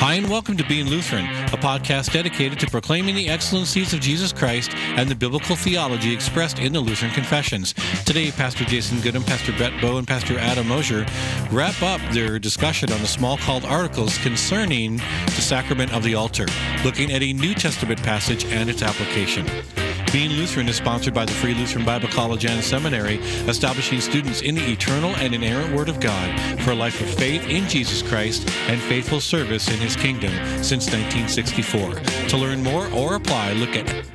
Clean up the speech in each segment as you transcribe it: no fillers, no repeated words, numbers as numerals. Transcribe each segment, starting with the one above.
Hi, and welcome to Being Lutheran, a podcast dedicated to proclaiming the excellencies of Jesus Christ and the biblical theology expressed in the Lutheran Confessions. Today, Pastor Jason Goodham, Pastor Brett Bowe, and Pastor Adam Mosier wrap up their discussion on the small called articles concerning the sacrament of the altar, looking at a New Testament passage and its application. Being Lutheran is sponsored by the Free Lutheran Bible College and Seminary, establishing students in the eternal and inerrant Word of God for a life of faith in Jesus Christ and faithful service in His kingdom since 1964. To learn more or apply, look at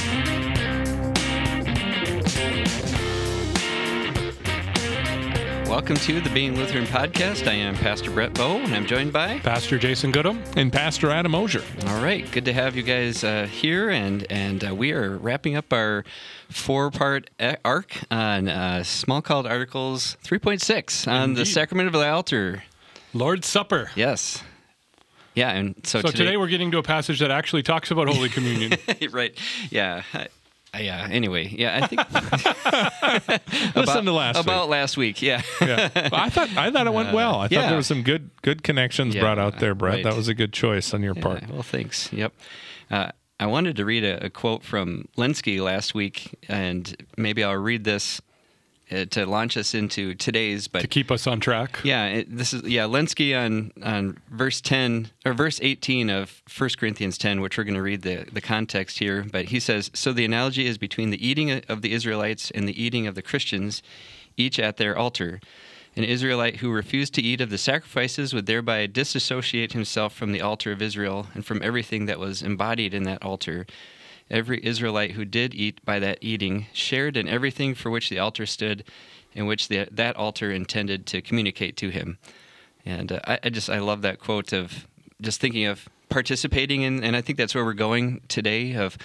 Welcome to the Being Lutheran podcast. I am Pastor Brett Bowe, and I'm joined by Pastor Jason Goodham and Pastor Adam Mosier. All right, good to have you guys here, and we are wrapping up our four-part arc on Small Called Articles 3.6 on Indeed. the Sacrament of the Altar. Lord's Supper. Yes. Yeah, and so today we're getting to a passage that actually talks about Holy Communion. Right, yeah. Yeah. Anyway, yeah, I think Listen to last week. About last week. Yeah. Yeah. I thought it went well. I thought yeah. there was some good connections brought out there, Brett. Right. That was a good choice on your part. Well, thanks. Yep. I wanted to read a quote from Lenski last week, and maybe I'll read this to launch us into today's. But to keep us on track. Yeah, Lenski on verse 10 or verse 18 of 1 Corinthians 10, which we're going to read the context here. But he says, "So the analogy is between the eating of the Israelites and the eating of the Christians, each at their altar. An Israelite who refused to eat of the sacrifices would thereby disassociate himself from the altar of Israel and from everything that was embodied in that altar. Every Israelite who did eat by that eating shared in everything for which the altar stood and which that altar intended to communicate to him." And I love that quote of just thinking of participating in, and I think that's where we're going today, of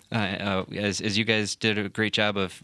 as you guys did a great job of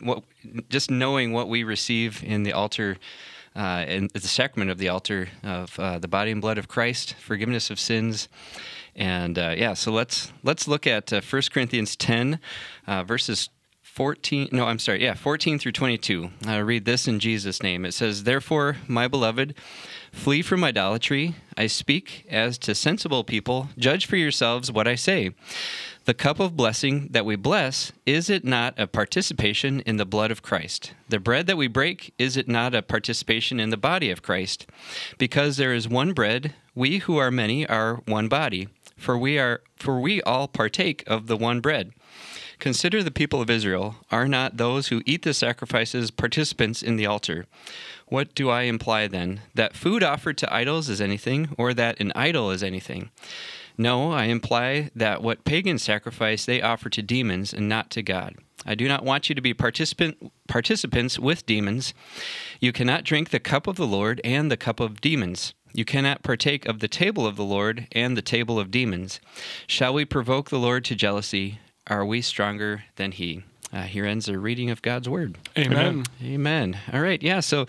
just knowing what we receive in the altar, and the sacrament of the altar of the body and blood of Christ, forgiveness of sins. And so let's look at 1 Corinthians 10, verses 14 through 22. I'll read this in Jesus' name. It says, "Therefore, my beloved, flee from idolatry. I speak as to sensible people. Judge for yourselves what I say. The cup of blessing that we bless, is it not a participation in the blood of Christ? The bread that we break, is it not a participation in the body of Christ? Because there is one bread, we who are many are one body. For we all partake of the one bread. Consider the people of Israel. Are not those who eat the sacrifices participants in the altar? What do I imply then? That food offered to idols is anything, or that an idol is anything? No, I imply that what pagans sacrifice they offer to demons and not to God. I do not want you to be participants with demons. You cannot drink the cup of the Lord and the cup of demons. You cannot partake of the table of the Lord and the table of demons. Shall we provoke the Lord to jealousy? Are we stronger than He?" Here ends the reading of God's Word. Amen. Amen. All right. Yeah. So,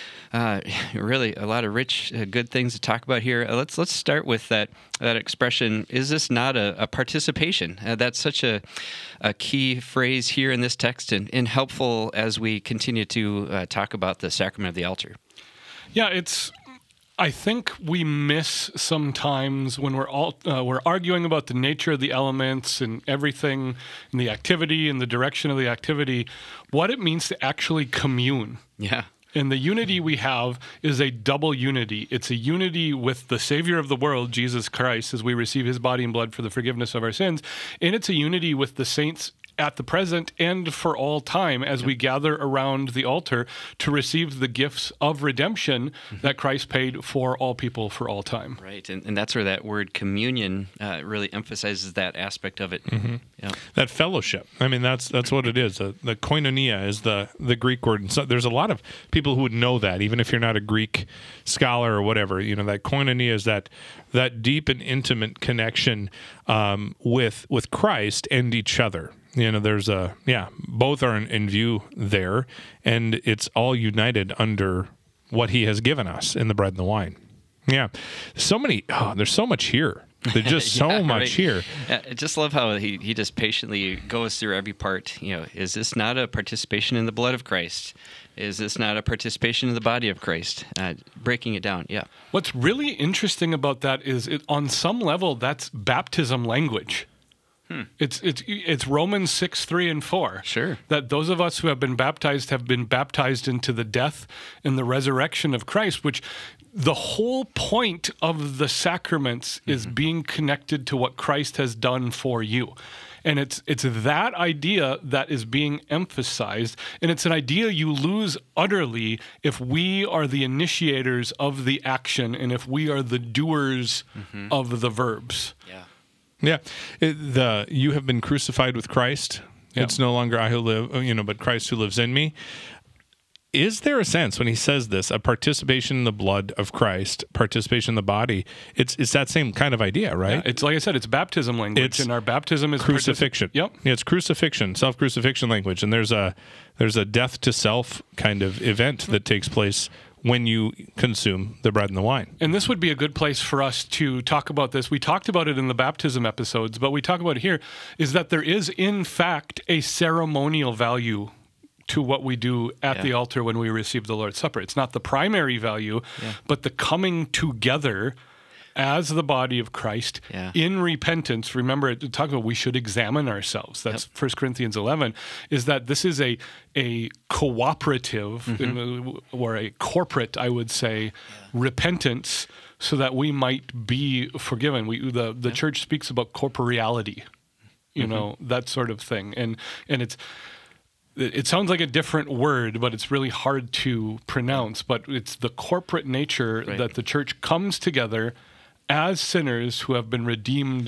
really, a lot of rich, good things to talk about here. Let's start with that expression. Is this not a participation? That's such a key phrase here in this text, and helpful as we continue to talk about the sacrament of the altar. Yeah, I think we miss sometimes when we're arguing about the nature of the elements and everything, and the activity and the direction of the activity, what it means to actually commune. Yeah. And the unity we have is a double unity. It's a unity with the Savior of the world, Jesus Christ, as we receive His body and blood for the forgiveness of our sins. And it's a unity with the saints at the present and for all time as we gather around the altar to receive the gifts of redemption that Christ paid for all people for all time. Right, and that's where that word communion really emphasizes that aspect of it. Mm-hmm. Yeah. That fellowship. I mean, that's what it is. The koinonia is the Greek word. And so there's a lot of people who would know that, even if you're not a Greek scholar or whatever. You know, that koinonia is that deep and intimate connection with Christ and each other. You know, there's both are in view there, and it's all united under what He has given us in the bread and the wine. Yeah. There's so much here. There's just so much right. here. I just love how he just patiently goes through every part. Is this not a participation in the blood of Christ? Is this not a participation in the body of Christ? Breaking it down, yeah. What's really interesting about that is, on some level, that's baptism language. It's Romans 6, 3, and 4. Sure. That those of us who have been baptized into the death and the resurrection of Christ, which the whole point of the sacraments is being connected to what Christ has done for you. And it's that idea that is being emphasized, and it's an idea you lose utterly if we are the initiators of the action and if we are the doers of the verbs. Yeah. Yeah. You have been crucified with Christ. Yeah. It's no longer I who live, but Christ who lives in me. Is there a sense when he says this, a participation in the blood of Christ, participation in the body? It's that same kind of idea, right? Yeah, it's like I said, it's baptism language, and our baptism is crucifixion. Yep. Yeah, it's crucifixion, self-crucifixion language, and there's a death to self kind of event that takes place when you consume the bread and the wine. And this would be a good place for us to talk about this. We talked about it in the baptism episodes, but we talk about it here, is that there is, in fact, a ceremonial value to what we do at the altar when we receive the Lord's Supper. It's not the primary value, but the coming together as the body of Christ in repentance. Remember, talk about we should examine ourselves. That's 1 Corinthians 11, is that this is a cooperative or a corporate, I would say, repentance so that we might be forgiven. The church speaks about corporeality, that sort of thing. And it sounds like a different word, but it's really hard to pronounce. But it's the corporate nature that the church comes together as sinners who have been redeemed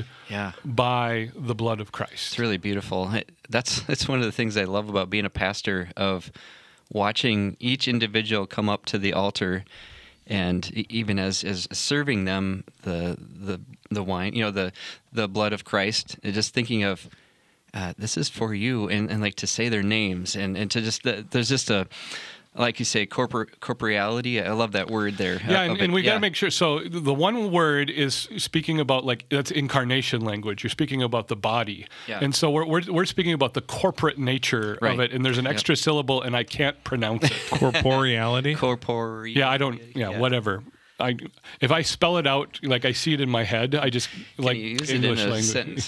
by the blood of Christ. It's really beautiful. That's one of the things I love about being a pastor, of watching each individual come up to the altar, and even as serving them the wine, the blood of Christ, and just thinking of this is for you, and like to say their names, and to just there's just a, like you say, corporeality. I love that word there. Yeah, and we got to make sure. So the one word is speaking about, like, that's incarnation language. You're speaking about the body, and so we're speaking about the corporate nature of it. And there's an extra syllable, and I can't pronounce it. Corporeality. Yeah, I don't. Yeah, whatever. If I spell it out, like I see it in my head, I just like use English it in a language. sentence?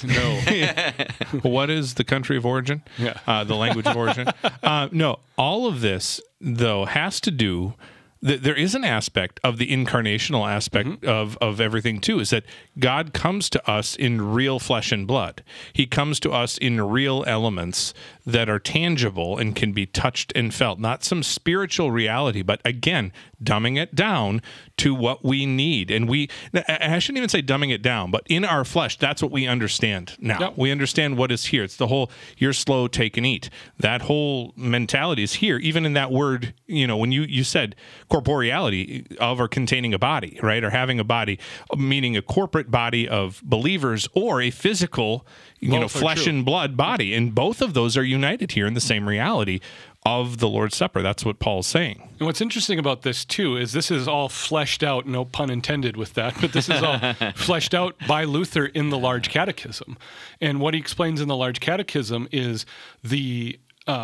No. What is the country of origin? Yeah. The language of origin. No, all of this, though, has to do. There is an aspect of the incarnational aspect of everything, too, is that God comes to us in real flesh and blood. He comes to us in real elements that are tangible and can be touched and felt. Not some spiritual reality, but again, dumbing it down to what we need. And I shouldn't even say dumbing it down, but in our flesh, that's what we understand now. Yep. We understand what is here. It's the whole, you're slow, take and eat. That whole mentality is here, even in that word, when you said corporeality of or containing a body, right? Or having a body, meaning a corporate body of believers or a physical, flesh and blood body. And both of those are united here in the same reality of the Lord's Supper. That's what Paul's saying. And what's interesting about this, too, is this is all fleshed out, no pun intended with that, but this is all fleshed out by Luther in the Large Catechism. And what he explains in the Large Catechism is the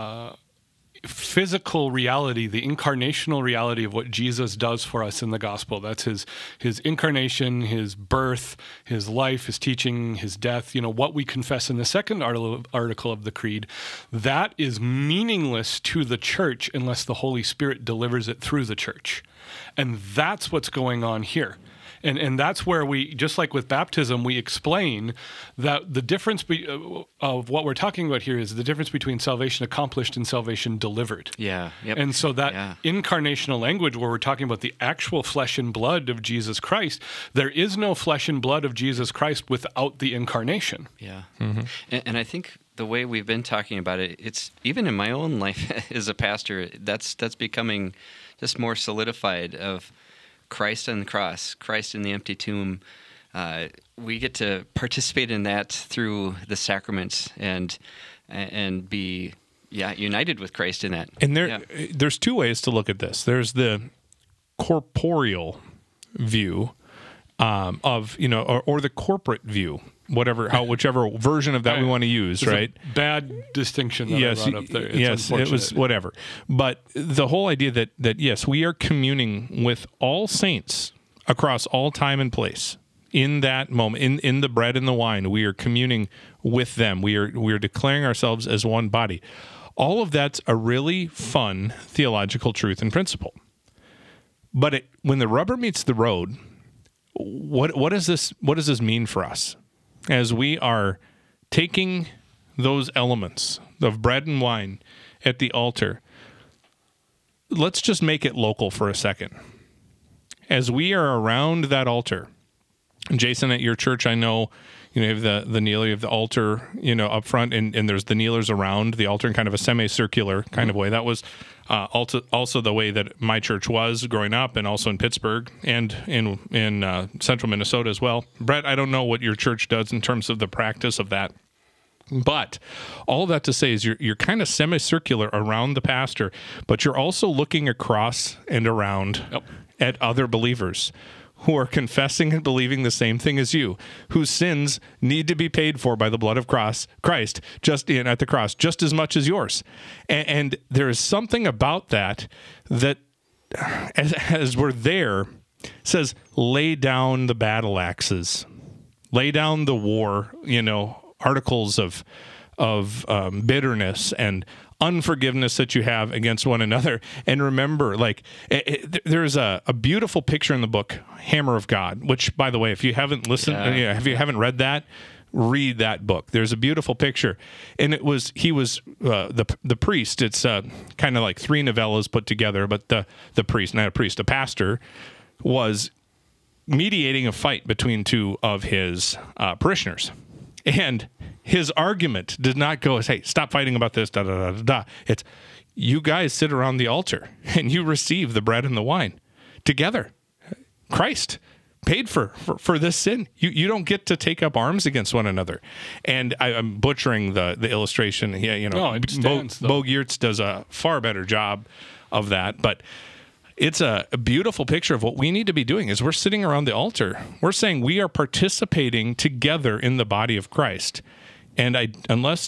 physical reality, the incarnational reality of what Jesus does for us in the gospel. That's his incarnation, his birth, his life, his teaching, his death, what we confess in the second article of the Creed. That is meaningless to the church unless the Holy Spirit delivers it through the church. And that's what's going on here. And that's where we, just like with baptism, we explain that the difference of what we're talking about here is the difference between salvation accomplished and salvation delivered. Yeah. Yep. And so that incarnational language where we're talking about the actual flesh and blood of Jesus Christ, there is no flesh and blood of Jesus Christ without the incarnation. Yeah. And I think the way we've been talking about it, it's even in my own life as a pastor, that's becoming just more solidified of Christ on the cross, Christ in the empty tomb. We get to participate in that through the sacraments and be united with Christ in that. And there's two ways to look at this. There's the corporeal view, of, or the corporate view, whichever version of that we want to use, There's right? a bad distinction that I brought up there. It's it was whatever. But the whole idea that yes, we are communing with all saints across all time and place. In that moment, in the bread and the wine, we are communing with them. We are declaring ourselves as one body. All of that's a really fun theological truth and principle. But when the rubber meets the road, what does this mean for us as we are taking those elements of bread and wine at the altar? Let's just make it local for a second. As we are around that altar, Jason, at your church, I know, you have the kneeler, you have the altar, up front, and there's the kneelers around the altar in kind of a semicircular kind of way. That was also the way that my church was growing up, and also in Pittsburgh and in central Minnesota as well. Brett, I don't know what your church does in terms of the practice of that. But all that to say is you're kind of semicircular around the pastor, but you're also looking across and around at other believers who are confessing and believing the same thing as you, whose sins need to be paid for by the blood of Christ, just at the cross, just as much as yours. And there is something about that as we're there, says, lay down the battle axes, lay down the war, articles of bitterness and unforgiveness that you have against one another. And remember, there's a beautiful picture in the book, Hammer of God, which, by the way, if you haven't listened, if you haven't read that, read that book. There's a beautiful picture. And he was the priest. It's kind of like 3 novellas put together, but the priest, not a priest, a pastor, was mediating a fight between 2 of his parishioners. And his argument did not go as, hey, stop fighting about this, da, da, da, da, da. It's, you guys sit around the altar and you receive the bread and the wine together. Christ paid for this sin. You don't get to take up arms against one another. And I'm butchering the illustration. Yeah, No, it stands, Bo Geertz does a far better job of that. But it's a beautiful picture of what we need to be doing. As we're sitting around the altar, we're saying we are participating together in the body of Christ. And unless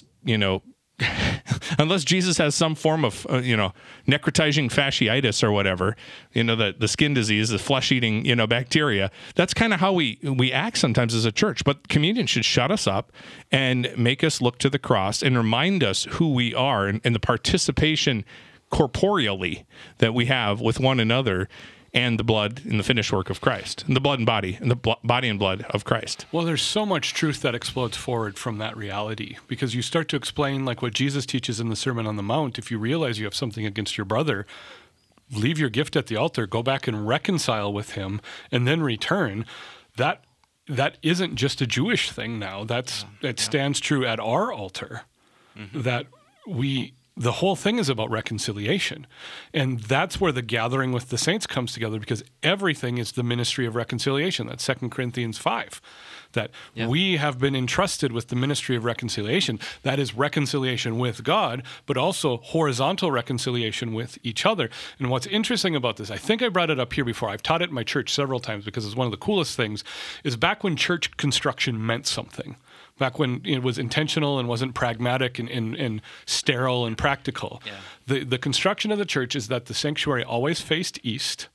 Jesus has some form of, necrotizing fasciitis or whatever, the skin disease, the flesh-eating, bacteria, that's kind of how we act sometimes as a church. But communion should shut us up and make us look to the cross and remind us who we are and the participation corporeally that we have with one another, and the blood and the finished work of Christ, and the blood and body, and the body and blood of Christ. Well, there's so much truth that explodes forward from that reality, because you start to explain like what Jesus teaches in the Sermon on the Mount. If you realize you have something against your brother, leave your gift at the altar, go back and reconcile with him, and then return. That isn't just a Jewish thing now. It stands true at our altar, that the whole thing is about reconciliation. And that's where the gathering with the saints comes together, because everything is the ministry of reconciliation. That's 2 Corinthians 5, that we have been entrusted with the ministry of reconciliation. That is reconciliation with God, but also horizontal reconciliation with each other. And what's interesting about this, I think I brought it up here before. I've taught it in my church several times because it's one of the coolest things, is back when church construction meant something. Back when it was intentional and wasn't pragmatic and sterile and practical. Yeah. The construction of the church is that the sanctuary always faced east.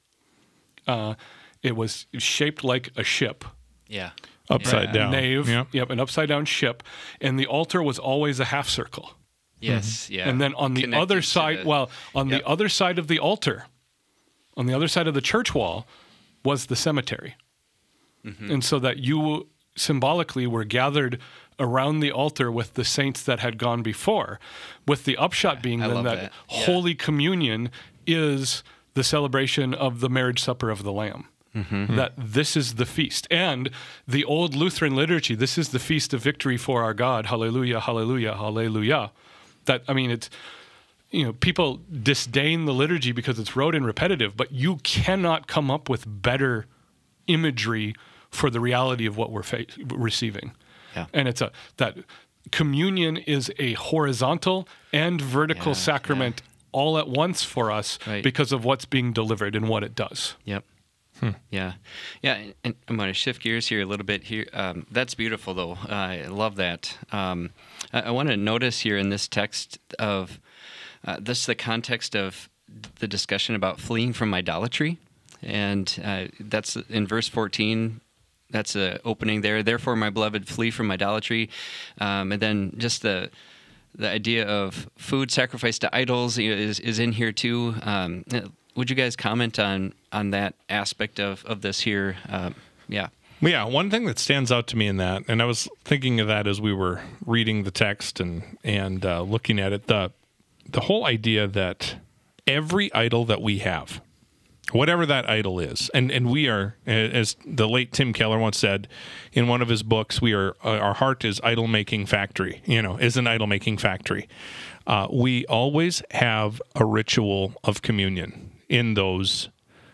It was shaped like a ship. Yeah. Upside down. Nave. Yep, an upside down ship. And the altar was always a half circle. Yes, yeah. And then on the other side, the other side of the altar, on the other side of the church wall, was the cemetery. And so that you symbolically were gathered around the altar with the saints that had gone before, with the upshot being then that Holy Communion is the celebration of the marriage supper of the Lamb. That this is the feast. And the old Lutheran liturgy, this is the feast of victory for our God. Hallelujah, hallelujah, hallelujah. It's, people disdain the liturgy because it's rote and repetitive, but you cannot come up with better imagery for the reality of what we're receiving. Yeah. And it's that communion is a horizontal and vertical sacrament all at once for us because of what's being delivered and what it does. Yep. Yeah. And I'm going to shift gears here a little bit. Here, that's beautiful, though. I love that. I want to notice here in this text of the context of the discussion about fleeing from idolatry, and that's in verse 14. That's the opening there. Therefore, my beloved, flee from idolatry, and then just the idea of food sacrificed to idols is in here too. Would you guys comment on that aspect of this here? Yeah. Well, yeah, one thing that stands out to me in that, and I was thinking of that as we were reading the text and looking at it, the whole idea that every idol that we have, whatever that idol is, and we are, as the late Tim Keller once said in one of his books, our heart is idol-making factory, is an idol-making factory. We always have a ritual of communion in those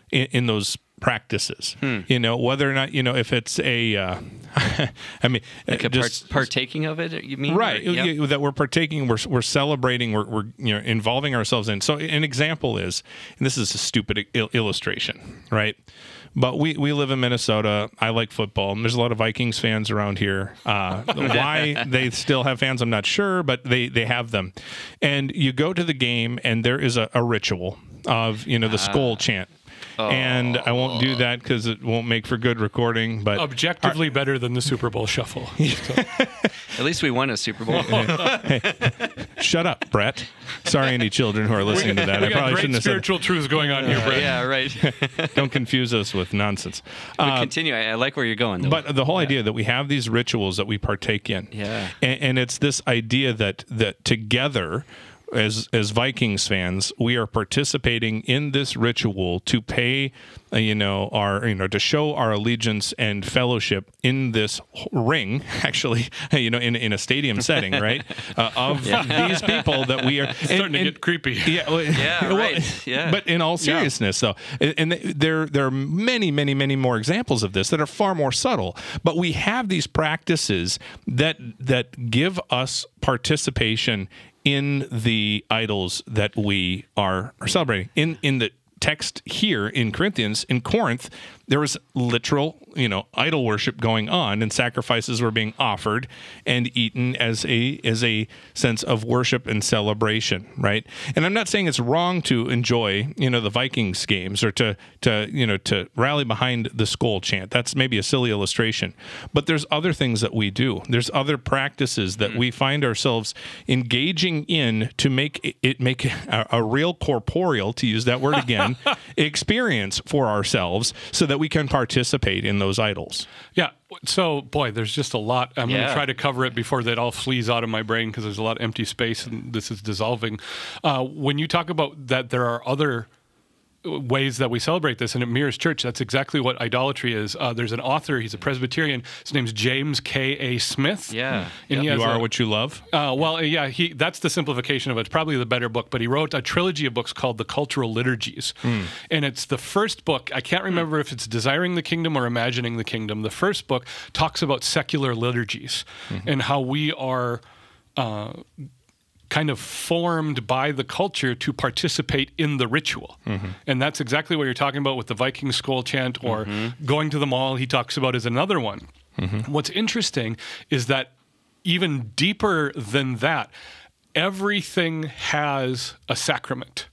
practices, whether or not, if it's I mean, like partaking of it, you mean? Right. That we're partaking, we're celebrating, we're involving ourselves in. So an example is, and this is a stupid illustration, right? But we live in Minnesota. I like football. And there's a lot of Vikings fans around here. Why they still have fans, I'm not sure, but they have them. And you go to the game, and there is a ritual of, the Skol chant. And I won't do that because it won't make for good recording. But objectively better than the Super Bowl shuffle. At least we won a Super Bowl. Hey, shut up, Brett. Sorry, any children who are listening to that. We got great spiritual truths going on here, Brett. Yeah, right. Don't confuse us with nonsense. Continue. I like where you're going, though. But the whole idea that we have these rituals that we partake in, and it's this idea that together, as Vikings fans, we are participating in this ritual to pay, to show our allegiance and fellowship in this ring, actually, in a stadium setting, right? Of these people that we are starting to get creepy. Yeah, right. Yeah. But in all seriousness, though, and there are many, many, many more examples of this that are far more subtle. But we have these practices that give us participation in the idols that we are celebrating. In the text here in Corinth, there was literal, idol worship going on, and sacrifices were being offered and eaten as a sense of worship and celebration, right? And I'm not saying it's wrong to enjoy, the Vikings games or to rally behind the Skol chant. That's maybe a silly illustration, but there's other things that we do. There's other practices that we find ourselves engaging in to make a real corporeal, to use that word again, experience for ourselves, so that we can participate in those idols. Yeah. So, boy, there's just a lot. I'm going to try to cover it before that all flees out of my brain, because there's a lot of empty space and this is dissolving. When you talk about that, there are other ways that we celebrate this, and it mirrors church. That's exactly what idolatry is. There's an author, he's a Presbyterian, his name's James K.A. Smith. Yeah. And You Are What You Love? That's the simplification of it. It's probably the better book, but he wrote a trilogy of books called The Cultural Liturgies. And it's the first book. I can't remember if it's Desiring the Kingdom or Imagining the Kingdom. The first book talks about secular liturgies and how we are kind of formed by the culture to participate in the ritual. And that's exactly what you're talking about with the Viking Skol chant or going to the mall. He talks about is another one. What's interesting is that even deeper than that, everything has a sacrament.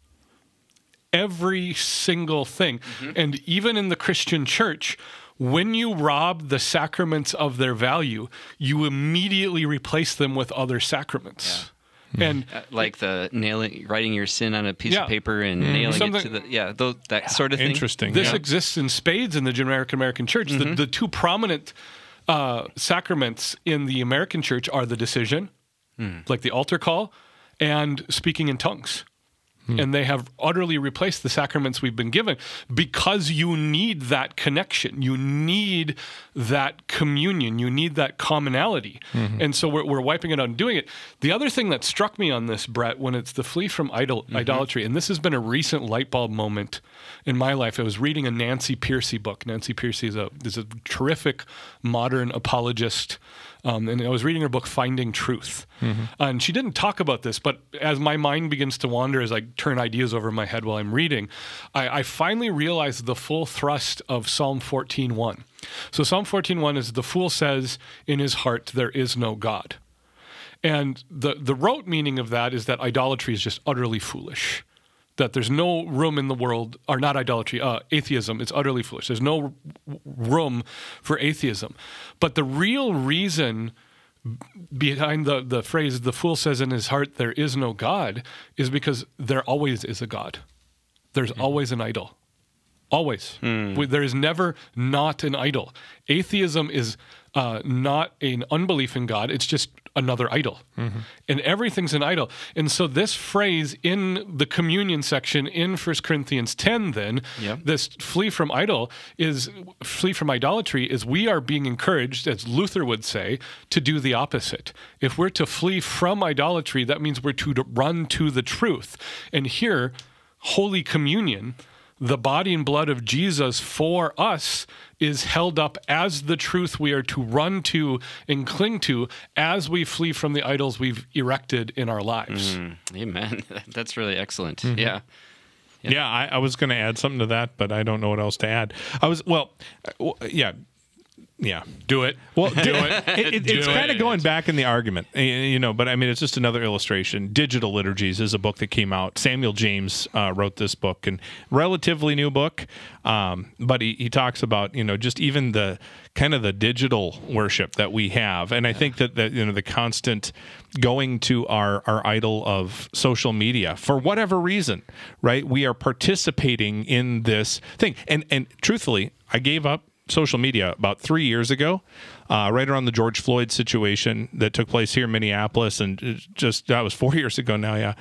Every single thing. And even in the Christian church, when you rob the sacraments of their value, you immediately replace them with other sacraments. And like the writing your sin on a piece of paper and nailing it to that sort of thing. Interesting. This exists in spades in the American church. The two prominent sacraments in the American church are the decision, like the altar call, and speaking in tongues. And they have utterly replaced the sacraments we've been given because you need that connection. You need that communion. You need that commonality. And so we're wiping it out and doing it. The other thing that struck me on this, Brett, when it's the flee from idolatry, and this has been a recent light bulb moment in my life. I was reading a Nancy Pearcey book. Nancy Pearcey is a terrific modern apologist. And I was reading her book, Finding Truth. And she didn't talk about this, but as my mind begins to wander, as I turn ideas over in my head while I'm reading, I finally realized the full thrust of Psalm 14:1. So Psalm 14:1 is, the fool says in his heart, there is no God. And the rote meaning of that is that idolatry is just utterly foolish. That there's no room in the world, or not idolatry, atheism, it's utterly foolish. There's no room for atheism. But the real reason behind the phrase, the fool says in his heart, there is no God, is because there always is a God. There's always an idol. Always. There is never not an idol. Atheism is not an unbelief in God. It's just another idol. And everything's an idol. And so this phrase in the communion section in 1 Corinthians 10 then, this flee from idolatry is we are being encouraged, as Luther would say, to do the opposite. If we're to flee from idolatry, that means we're to run to the truth. And here, Holy Communion, the body and blood of Jesus for us, is held up as the truth we are to run to and cling to as we flee from the idols we've erected in our lives. Amen. That's really excellent. Yeah, I was going to add something to that, but I don't know what else to add. Do it. Well, it's kind of going back in the argument, but I mean, it's just another illustration. Digital Liturgies is a book that came out. Samuel James wrote this book, and relatively new book, but he talks about, just even the kind of the digital worship that we have. And I think that the constant going to our idol of social media for whatever reason, right? We are participating in this thing. And truthfully, I gave up social media about 3 years ago, right around the George Floyd situation that took place here in Minneapolis, and that was 4 years ago now. Yeah,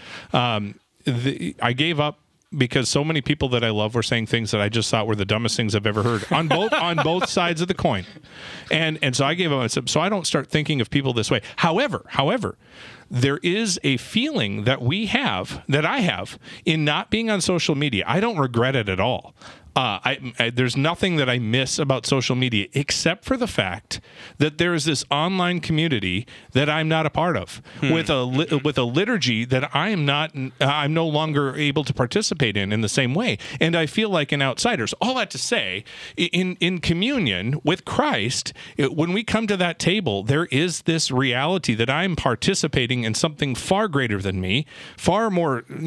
I gave up because so many people that I love were saying things that I just thought were the dumbest things I've ever heard on both sides of the coin, and so I gave up. So I don't start thinking of people this way. However, there is a feeling that I have in not being on social media. I don't regret it at all. There's nothing that I miss about social media except for the fact that there is this online community that I'm not a part of with a liturgy that I'm no longer able to participate in the same way, and I feel like an outsider. So all that to say, in communion with Christ, when we come to that table, there is this reality that I'm participating in something far greater than me, far more, and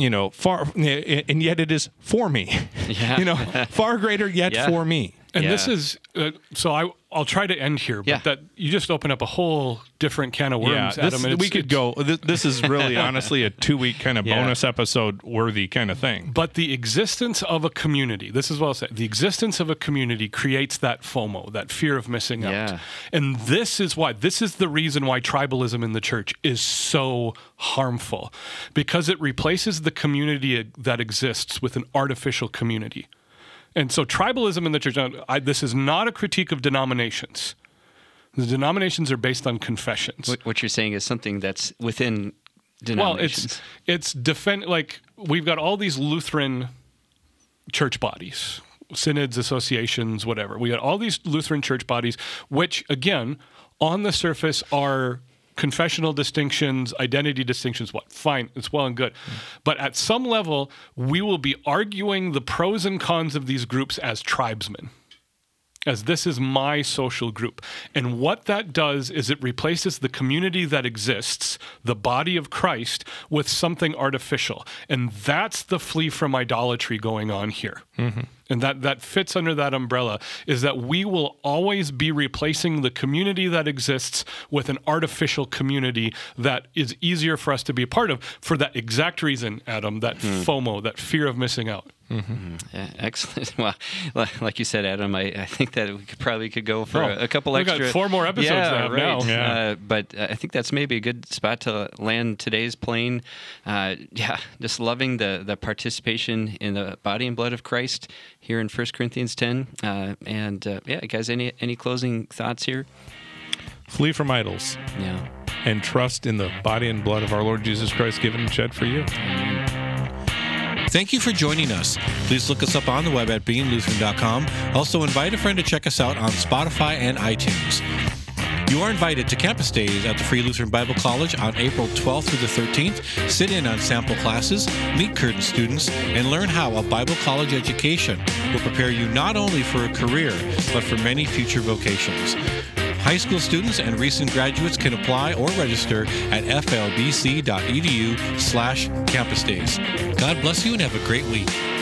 yet it is for me. Far greater yet for me. And this is, I'll try to end here, but that you just open up a whole different can of worms, Adam. This is really, honestly, a 2-week kind of bonus episode worthy kind of thing. But the existence of a community, this is what I'll say, the existence of a community creates that FOMO, that fear of missing out. And this is the reason why tribalism in the church is so harmful, because it replaces the community that exists with an artificial community. And so tribalism in the church, this is not a critique of denominations. The denominations are based on confessions. What you're saying is something that's within denominations. Well, we've got all these Lutheran church bodies, synods, associations, whatever. We got all these Lutheran church bodies, which, again, on the surface are confessional distinctions, identity distinctions, fine, it's well and good. But at some level, we will be arguing the pros and cons of these groups as tribesmen, as this is my social group. And what that does is it replaces the community that exists, the body of Christ, with something artificial. And that's the flee from idolatry going on here. And that fits under that umbrella, is that we will always be replacing the community that exists with an artificial community that is easier for us to be a part of for that exact reason, Adam, that FOMO, that fear of missing out. Yeah, excellent. Well, like you said, Adam, I think that we could go for a couple extra. We've got 4 more episodes now. Yeah. But I think that's maybe a good spot to land today's plane. Just loving the participation in the body and blood of Christ here in 1 Corinthians 10. Guys, any closing thoughts here? Flee from idols. Yeah. And trust in the body and blood of our Lord Jesus Christ given and shed for you. Amen. Thank you for joining us. Please look us up on the web at beinglutheran.com. Also, invite a friend to check us out on Spotify and iTunes. You are invited to Campus Days at the Free Lutheran Bible College on April 12th through the 13th. Sit in on sample classes, meet current students, and learn how a Bible college education will prepare you not only for a career, but for many future vocations. High school students and recent graduates can apply or register at flbc.edu/campusdays. God bless you and have a great week.